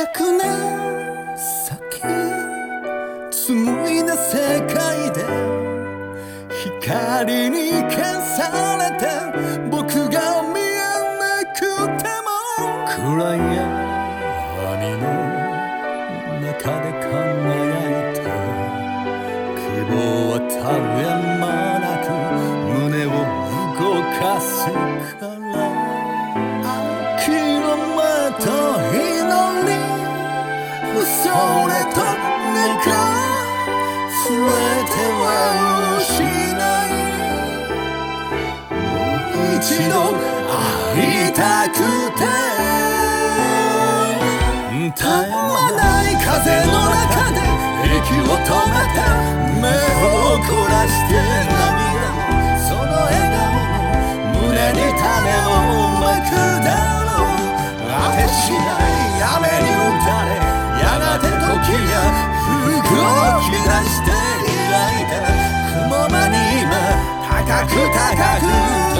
く年先紡いだ世界で光に消されて僕が見えなくても暗闇の中で輝いて希望は絶え間なく胸を動かすから諦めと祈り恐れと願い触れてはしないもう一度会いたくて絶え間ない風の中で息を止めて目を凝らして涙もその笑顔も胸に種をまくだろう果てしない雨に打たれやがて時が動き出して描いた雲間に今高く高く